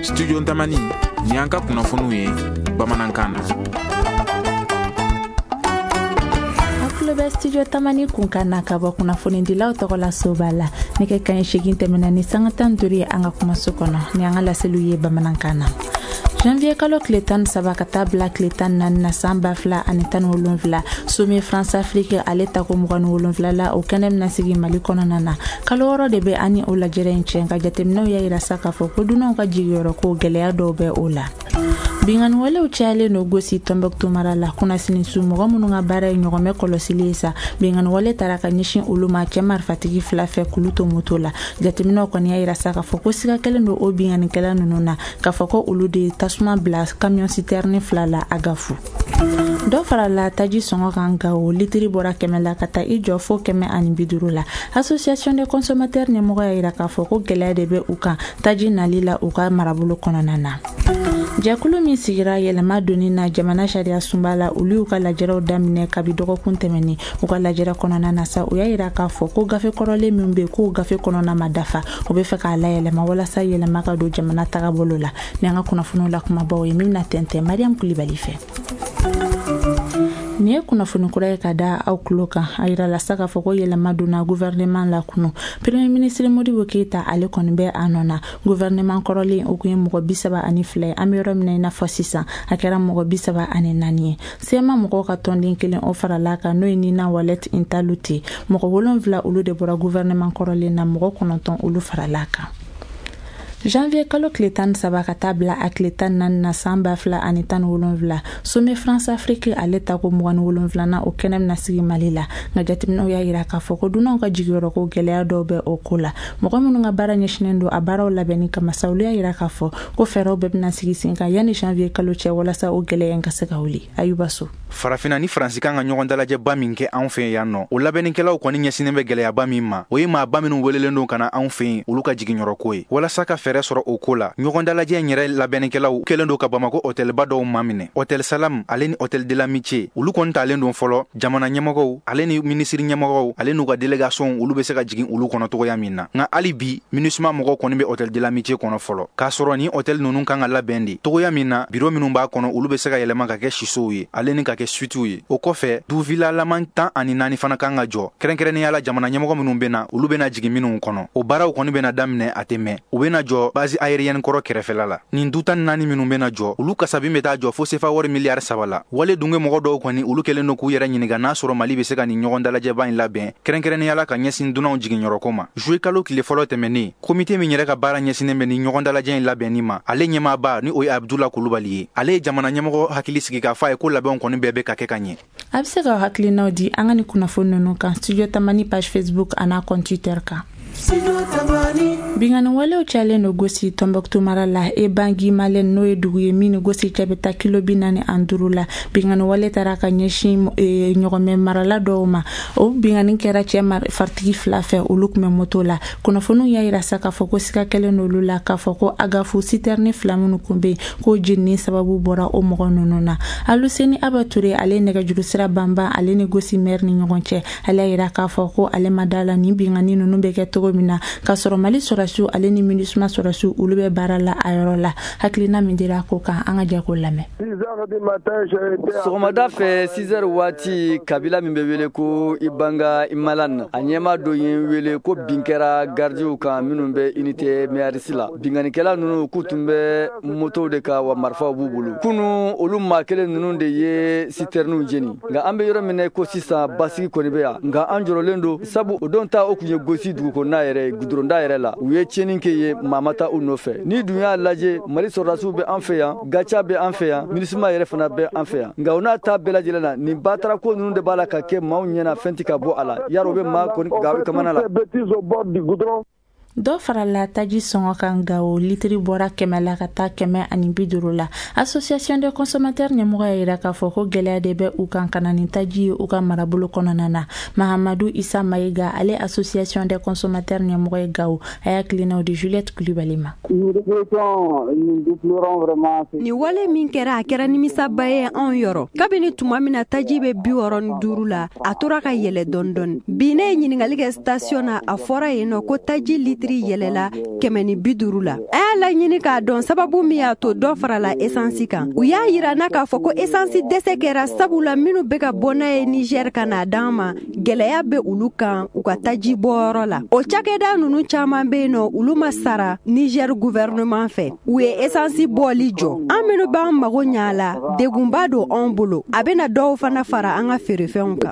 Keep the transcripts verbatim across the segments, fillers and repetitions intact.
Studio Tamani ni an ka kunnafoniw ye bamanankan na. Aklobe Studio Tamani kunkana ka bɔ kunnafoni dilaw tɔgɔ la Sobala ne kɛ kan segin tɛmɛna ni sanga tan duri an ka kumaso kɔnɔ ni an ka laseliw ye bamanankan na. Janvier kalo tile tan saba ka taa bila tile tan naani na san ba fila ani tan ni wolonwula sommet France Afrique ale tako mugan ni wolonwula la o kɛnɛ bɛna sigi Mali kɔnɔna na kalo wɔɔrɔ de bɛ ani o lajɛrɛ in cɛ ka jateminɛw y'a yira sa k'a fɔ ko dunanw ka jigiyɔrɔ ko gɛlɛya dɔw bɛ o la. Bingani walew cayalen no gosi Tombouctou mara la kunnasini su mɔgɔ minnu ka baara ye ɲɔgɔnmɛ kɔlɔsili ye sa bingani wale taara ka ɲɛsin olu ma cɛ marifatigi fila fɛ k'olu to moto la jateminɛw kɔni y'a yira sa k'a fɔ ko siga kelen don o binganikɛla ninnu na k'a fɔ ko olu de tasuma bila camion citerne fila la Agafu. Dɔ farala taji sɔngɔ kan Gao litiri bɔra kɛmɛ la ka taa i jɔ fo kɛmɛ ani bi duuru la. Association des consommateurs ɲɛmɔgɔ y'a yira k'a fɔ ko gɛlɛya de bɛ u kan taji nali la u ka marabolo kɔnɔna na. Jɛkulu min sigira yɛlɛma donni na jamana sariya sunba la olu y'u ka lajɛrɛw daminɛ kabi dɔgɔkun tɛmɛni u ka lajɛrɛ kɔnɔna na sa u y'a yira k'a fɔ ko gafe kɔrɔlen min bɛ k'o gafe kɔnɔna ma dafa u bɛ fɛ k'a layɛlɛma walasa yɛlɛma ka don jamana tagabolo la ni an ka kunnafoniw la kumabaw ye min bɛna tɛntɛn Mariam Kulibali fɛ. Ni ye kunnafoni kura ye ka da aw tulo kan a yira la sa k'a fɔ ko yɛlɛma donna gouvernement la kunu premier ministre Modibo Keita ale kɔni bɛ a nɔ na gouvernement kɔrɔlen o kun ye mɔgɔ bi saba ani fila ye an bɛ yɔrɔ min na i n'a fɔ sisan a kɛra mɔgɔ bi saba ani naani ye sema mɔgɔw ka tɔnden kelen o farala kan n'o ye Nina Wallet Intalute mɔgɔ wolonwula olu de bɔra gouvernement kɔrɔlen na mɔgɔ kɔnɔntɔn olu farala kan. Janvier kalo tile tan saba ka taa bila a tile tan naani na san ba fila ani tan ni wolonwula sommet France Afrique ale tako mugan ni wolonwula na o kɛnɛ bɛna sigi Mali la nka jateminɛw y'a yira k'a fɔ ko dunanw ka jigiyɔrɔ ko gɛlɛya dɔw bɛ o ko la mɔgɔ minnu ka baara ɲɛsinnen don a baaraw labɛnni kama sa olu y'a yira k'a fɔ ko fɛɛrɛw bɛɛ bɛna sigi sen kan yanni janvier kalo cɛ walasa o gɛlɛya in ka se ka wuli Ayuba So. Farafina ni Faransi kan ka ɲɔgɔn dalajɛba min kɛ anw fɛ yan nɔ o labɛnnikɛlaw kɔni ɲɛsinnen bɛ gɛlɛyaba min ma o ye maaba minnu welelen don ka na anw fɛ yen olu ka jiginyɔrɔ ko ye walasa ka fɛɛrɛ sɔrɔ o ko la ɲɔgɔn dalajɛ in yɛrɛ labɛnnikɛlaw kelen don ka Bamako hôtelba dɔw maminɛ hôtel Salam ale ni hôtel de l'Amitié olu kɔni talen don fɔlɔ jamana ɲɛmɔgɔw ale ni ministre ɲɛmɔgɔw ale n'u ka délégation olu bɛ se ka jigin olu kɔnɔ togoya min na nka hali bi MINUSMA mɔgɔw kɔni bɛ hôtel de l'Amitié kɔnɔ fɔlɔ k'a sɔrɔ ni hôtel ninnu kan ka labɛn de togoya min na bureau minnu b'a kɔnɔ olu bɛ se ka yɛlɛma ka kɛ sisow ye ale ni ka kɛ suitew ye o kɔfɛ duvila laman tan ani naani fana kan ka jɔ kɛrɛnkɛrɛnnenya la jamana ɲɛmɔgɔ minnu bɛ na olu bɛna jigin minnu kɔnɔ o baaraw kɔni bɛna daminɛ a tɛ mɛn u bɛna jɔ base aérienne kɔrɔ kɛrɛfɛla la nin du tan naani minnu bɛna jɔ olu kasabin bɛ taa jɔ fo sefa wari miliyari saba la wale dunge mɔgɔ dɔw kɔni olu kɛlen don k'u yɛrɛ ɲininka n'a sɔrɔ Mali bɛ se ka nin ɲɔgɔn dalajɛba in labɛn kɛrɛnkɛrɛnnenya la ka ɲɛsin dunanw jiginyɔrɔko ma juillet kalo tile fɔlɔ tɛmɛnen komite min yɛrɛ ka baara ɲɛsinnen bɛ nin ɲɔgɔn dalajɛ in labɛnni ma ale ɲɛmaaba ni o ye Abdula Kulubali ye ale ye jamana ɲɛmɔgɔ hakili sigi k'a fɔ a ye ko labɛnw kɔni bɛɛ bɛ ka kɛ ka ɲɛ a bɛ se ka hakilinaw di an ka ni kunnafoni ninnu kan Studio Tamani page Facebook an'a compte Twitter kan. Bingani walew cayalen no gosi Tombouctou mara la e bangi malen n'o ye dugu ye min gosi cɛ bɛ taa kilo bi naani ani duuru la bingani wale taara ka ɲɛsin ɲɔgɔnmɛ marala dɔw ma o bingani kɛra cɛ marifatigi fila fɛ olu tun bɛ moto la kunnafoniw y'a yira sa k'a fɔ ko siga kelen n'olu la k'a fɔ ko Agafu citerne fila minnu kun bɛ yen k'o jenini sababu bɔra o mɔgɔ ninnu na Aluseni Aba Ture ale nɛgɛjuru sira banban ale ni gosi maire ni ɲɔgɔn cɛ ale y'a yira k'a fɔ ko ale ma da la ni bingani ninnu bɛ kɛ togo min na ka sɔrɔ Mali sɔrɔsiw ale ni MINUSMA sɔrɔsiw olu bɛ baara la a yɔrɔ la hakilina min dira ko kan an ka jɛ ko lamɛn. Sɔgɔmada fɛ six heures waati kabila min bɛ wele ko Ibanga Imalan a ɲɛma dɔ ye wele ko bin kɛra gardiw kan minnu bɛ unité mairisi la binganikɛla ninnu k'u tun bɛ motow de kan wa marifaw b'u bolo kunu olu maa kelen ninnu de ye citernes jeni nka an bɛ yɔrɔ min na ko sisan basigi kɔni bɛ yan nka an jɔrɔlen don sabu o don ta o kun ye gosi dugu kɔnɔna yɛrɛ gudronda yɛrɛ la u ye tiɲɛni kɛ ye maa ta u nɔfɛ ni dun y'a lajɛ Mali sɔrɔdasiw bɛ an fɛ yan gacha bɛ an fɛ yan MINUSMA yɛrɛ fana bɛ an fɛ yan nka u n'a ta bɛɛ lajɛlen na nin batara ko ninnu de b'a la ka kɛ maaw ɲɛna fɛn tɛ ka bɔ a la yarɔ u bɛ maa kɔni kamana la. Dɔ farala taji sɔngɔ kan Gao litiri bɔra kɛmɛ la ka taa kɛmɛ ani bi duuru la association des consommateurs ɲɛmɔgɔ y'a yira k'a fɔ ko gɛlɛya de bɛ u kan ka na ni taji ye u ka marabolo kɔnɔna na Mahamadu Isa Mayiga ale association des consommateurs ɲɛmɔgɔ ye Gao a y'a kilinaw di Juliette Kulibali ma. Ni wale min kɛra a kɛra nimisaba ye anw yɔrɔ kabini tuma min na taji bɛ bi wɔɔrɔ ni duuru la a tora ka yɛlɛ dɔɔni dɔɔni bi ne ye ɲininkali kɛ station na a fɔra yen nɔ ko taji litiri yɛlɛla kɛmɛ ni bi duuru la a y'a la ɲini k'a dɔn sababu min y'a to dɔ farala esansi kan. U y'a yira na k'a fɔ ko esansi dɛsɛ kɛra sabula minnu bɛ ka bɔ n'a ye Niger ka n'a d'an ma gɛlɛya bɛ olu kan u ka taji bɔyɔrɔ la. O cakɛda ninnu caman bɛ yen nɔ olu ma sara Niger gouvernement fɛ. U ye esansi bɔli jɔ. An minnu b'an mago ɲa la degunba don anw bolo. A bɛna dɔw fana fara an ka feerefɛnw kan.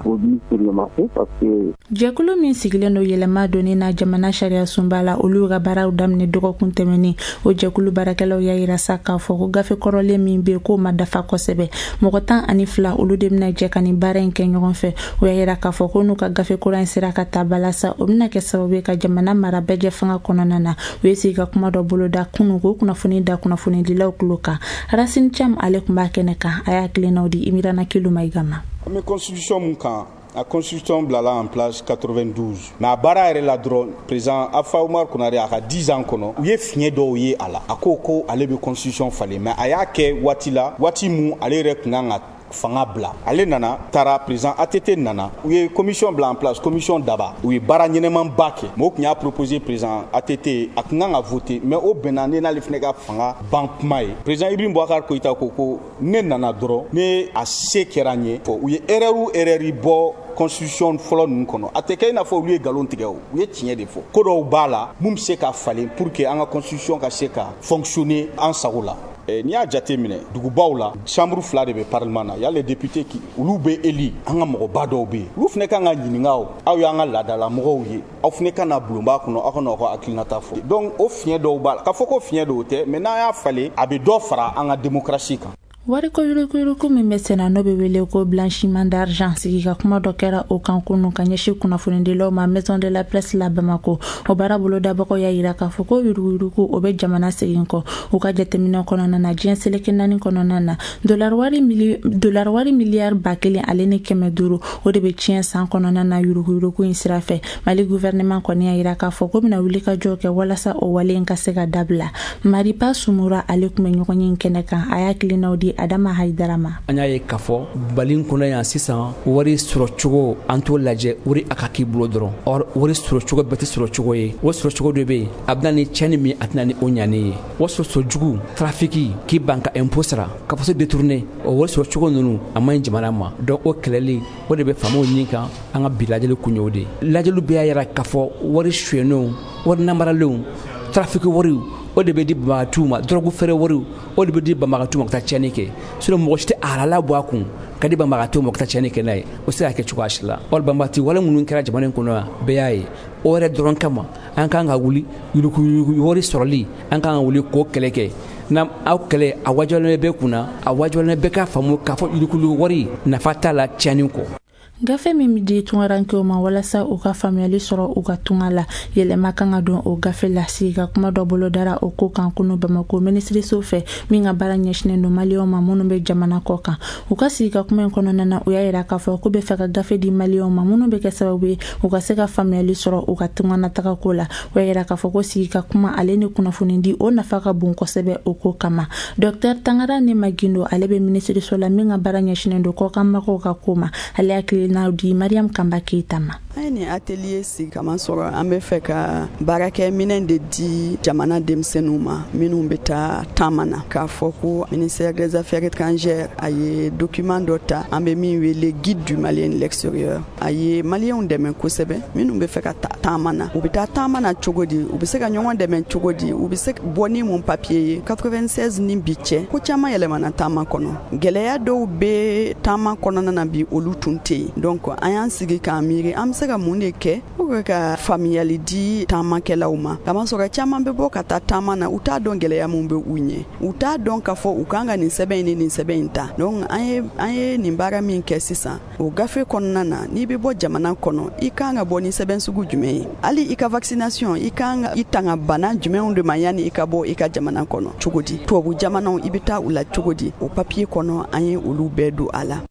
Jɛkulu min sigilen don yɛlɛma donni na jamana sariya sunba la olu ka baaraw daminɛ dɔgɔkun tɛmɛnen o jɛkulu baarakɛlaw y'a yira sa k'a fɔ ko gafe kɔrɔlen min bɛ k'o ma dafa kosɛbɛ mɔgɔ tan ani fila olu de bɛna jɛ ka nin baara in kɛ ɲɔgɔn fɛ o y'a yira k'a fɔ ko n'u ka gafe kura in sera ka taa balasa o bɛna kɛ sababu ye ka jamana mara bɛɛ fanga kɔnɔna na u ye sigi ka kuma dɔ boloda kunun ko kunnafoni da kunnafoni dilaw tulo kan Racine Cham ale tun b'a kɛnɛ kan a y'a tilennaw di Imirana Kilu Maigama. An bɛ constitution mun kan la constitution bilala en place quatre-vingt-douze mais a baara yɛrɛ la dɔrɔn président Alpha Oumar Konare a ka dix ans kɔnɔ u ye fiɲɛ dɔw ye a la a ko ko ale bɛ constitution falen mais a y'a kɛ waati la waati mun ale yɛrɛ tun kan ka fanga bila ale nana taara président A T T nana u ye commission bila en place commission daba u ye baara ɲɛnɛman ba kɛ mo tun y'a proposer président A T T a tun kan ka voter mais o bɛnna ne n'ale fana ka fanga ban kuma ye président Ibrahim Boubacar Koïta ko ko ne nana dɔrɔn ne a se kɛra n ye u ye erreur erreur bɔ constitution fɔlɔ ninnu kɔnɔ a tɛ kɛ i n'a fɔ olu ye nkalon tigɛ o u ye tiɲɛ de fɔ ko dɔw b'a la mun bɛ se ka falen pour que an ka constitution ka se ka fonctionner an sago la. N'i y'a jate minɛ dugubaw la chambre fila de bɛ parlement na y'a les députés qui olu bɛ éli an ka mɔgɔba dɔw bɛ yen olu fana kan ka ɲininka o aw y'an ka laadala mɔgɔw ye aw fana kan na bulonba kɔnɔ aw ka n'aw ka hakilinata fɔ donc o fiɲɛ dɔw b'a la k'a fɔ ko fiɲɛ dɔw tɛ mais n'an y'a falen a bɛ dɔ fara an ka démocratie kan. Wari ko yuruku min bɛ senna n'o bɛ wele ko blanchiment d'argent sigi ka kuma dɔ kɛra o kan kunu ka ɲɛsin kunnafonidilaw ma maison de la presse la Bamako o baara bolo dabagaw y'a yira k'a fɔ ko yuruku o bɛ jamana segin kɔ u ka jateminɛ kɔnɔna na diɲɛ seleke naani kɔnɔna na dollar wari mili dollar wari miliyari ba kelen ale ni kɛmɛ duuru o de bɛ tiɲɛ san kɔnɔna na yuruku in sira fɛ Mali gouvernement kɔni y'a yira k'a fɔ ko bɛna wuli ka jɔ kɛ walasa o wale in ka se ka dabila Maripa Sumura ale tun bɛ ɲɔgɔn ye kɛnɛ kan a y'a kilennaw di Adama Haidarama. An y'a ye k'a fɔ Bali kɔnɔ yan sisan wari sɔrɔ cogo an t'o lajɛ wari a ka k'i bolo dɔrɔn or wari sɔrɔ cogo bɛɛ tɛ sɔrɔ cogo ye o sɔrɔ cogo dɔ bɛ yen a bɛna ni tiɲɛni min a tɛna ni o ɲani ye o sɔrɔ jugu trafiki k'i ban ka impôt sara ka fɔ se détourner o wari sɔrɔ cogo ninnu a man ɲi jamana ma donc o kɛlɛli o de bɛ faamaw ɲini kan an ka bi lajɛli kun y'o de lajɛliw bɛɛ y'a yira k'a fɔ wari suyɛnenw wari namaralenw trafiki wariw o de bɛ di banbagatiw ma drogue feere wariw o de bɛ di banbagatiw ma ka taa tiɲɛni kɛ sinon mɔgɔ si tɛ a halala bɔ a kun ka di banbagatiw ma ka taa tiɲɛni kɛ n'a ye o se ka kɛ cogoya si la wali banbagati wale minnu kɛra jamana in kɔnɔ yan bɛɛ y'a ye o yɛrɛ dɔrɔn kama an kan ka wuli yuruku wari sɔrɔli an kan ka wuli k'o kɛlɛ kɛ na aw kɛlɛ a wajibiyalen bɛ kunna a wajibiyalen bɛ k'a faamu k'a fɔ yuruku wari nafa t'a la tiɲɛni kɔ. Gafe min bɛ di tungarankew ma walasa u ka faamuyali sɔrɔ u ka tunga la yɛlɛma kan ka don o gafe la sigi ka kuma dɔ bolo dara o ko kan kunu Bamako minisiriso fɛ min ka baara ɲɛsinnen don maliyɛnw ma minnu bɛ jamana kɔ kan u ka sigi ka kuma in kɔnɔna na u y'a yira k'a fɔ k'u bɛ fɛ ka gafe di maliyɛnw ma minnu bɛ kɛ sababu ye u ka se ka faamuyali sɔrɔ u ka tunga nataga ko la u y'a yira k'a fɔ ko sigi ka kuma ale ni kunnafoni di o nafa ka bon kosɛbɛ o ko kama Docteur Tangara Nema Gindo ale bɛ minisiriso la min ka baara ɲɛsinnen don kɔkanbagaw ka ko ma ale hakili Naudi Mariam Kamba Keita ma. An ni atelier sigi kama sɔrɔ an bɛ fɛ ka baarakɛ minɛn de di jamana denmisɛnninw ma minnu bɛ taa taama na k'a fɔ ko ministère des affaires étrangères a ye document dɔ ta an bɛ min wele guide du malien de l'extérieur a ye maliyɛnw dɛmɛ kosɛbɛ minnu bɛ fɛ ka taa taama na u bɛ taa taama na cogo di u bɛ se ka ɲɔgɔn dɛmɛ cogo di u bɛ se bɔ ni mun papier ye quatre-vingt-seize ni bi cɛ ko caman yɛlɛmana taama kɔnɔ gɛlɛya dɔw bɛ taama kɔnɔna na bi olu tun tɛ yen donc an y'an sigi k'an miiri an bɛ se ka mun de kɛ pour ka faamuyali di taamakɛlaw ma kama sɔrɔ caman bɛ bɔ ka taa taama na u t'a dɔn gɛlɛya mun bɛ u ɲɛ u t'a dɔn k'a fɔ u kan ka nin sɛbɛn ni nin sɛbɛn in ta donc an ye an ye nin baara min kɛ sisan o gafe kɔnɔna na n'i bɛ bɔ jamana kɔnɔ i kan ka bɔ ni sɛbɛn sugu jumɛn ye hali i ka vaccination i kan ka i tanga bana jumɛnw de ma yanni i ka bɔ i ka jamana kɔnɔ cogo di tubabu jamanaw i bɛ taa u la cogo di o papier kɔnɔ an ye olu bɛɛ don a la.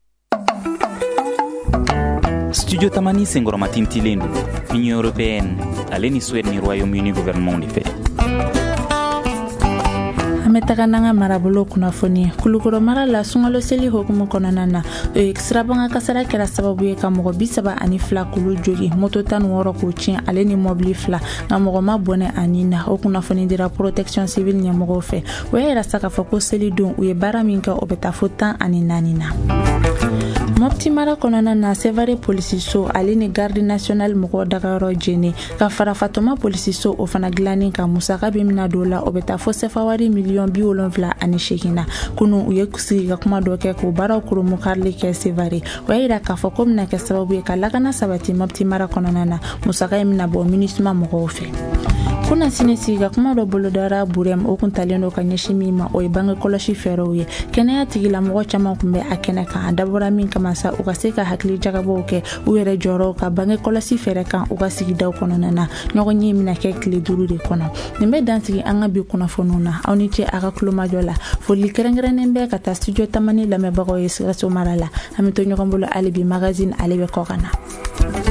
Studio Tamani sengoroma tintilen do Union Européenne ale ni Suède ni Royaume-Uni gouvernement de fait an bɛ taga n'an ka marabolo kunnafoni Kulukoro mara la sunkalo seli hokumu kɔnɔna na sirabanga kasara kɛra sababu ye ka mɔgɔ bi saba ani fila kulu jogi moto tan ni wɔɔrɔ k'o tiɲɛ ale ni mɔbili fila nka mɔgɔ ma bɔnɛ ani na o kunnafoni dira protection civile ɲɛmɔgɔw fɛ o y'a yira sa k'a fɔ ko seli don u ye baara min kɛ o bɛ taa fo tan ani naani na. Mopti mara kɔnɔna na Sevare polisiso ale ni garde national mɔgɔ dagayɔrɔ jeni ka fara Fatoma polisiso o fana dilanin ka musaka bɛ mina don la o bɛ taa fo sefawari miliyɔn bi wolonwula ani seegin na kunu u ye sigi ka kuma dɔ kɛ k'o baaraw kurumu karili kɛ Sevare o y'a yira k'a fɔ ko bɛna kɛ sababu ye ka lakana sabati Mopti mara kɔnɔna na musaka in bɛna bɔ MINUSMA mɔgɔw fɛ. Kuna sini sigi ka kuma dɔ bolodara Burem o kun talen do ka ɲɛsin min ma o ye bange kɔlɔsi fɛɛrɛw ye kɛnɛya tigila mɔgɔ caman kun bɛ a kɛnɛ kan a dabɔra min kama sa u ka se ka hakili jagabɔw kɛ u yɛrɛ jɔyɔrɔ ka bange kɔlɔsi fɛɛrɛ kan u ka sigidaw kɔnɔna na ɲɔgɔn ye mina kɛ tile duuru de kɔnɔ nin bɛ dansigi an ka bi kunnafoniw na aw ni ce a ka kulomajɔ la foli kɛrɛnkɛrɛnnen bɛ ka taa studio tamani lamɛnbagaw ye Sikaso mara la an bɛ to ɲɔgɔn bolo hali bi magazine ale bɛ kɔ ka na.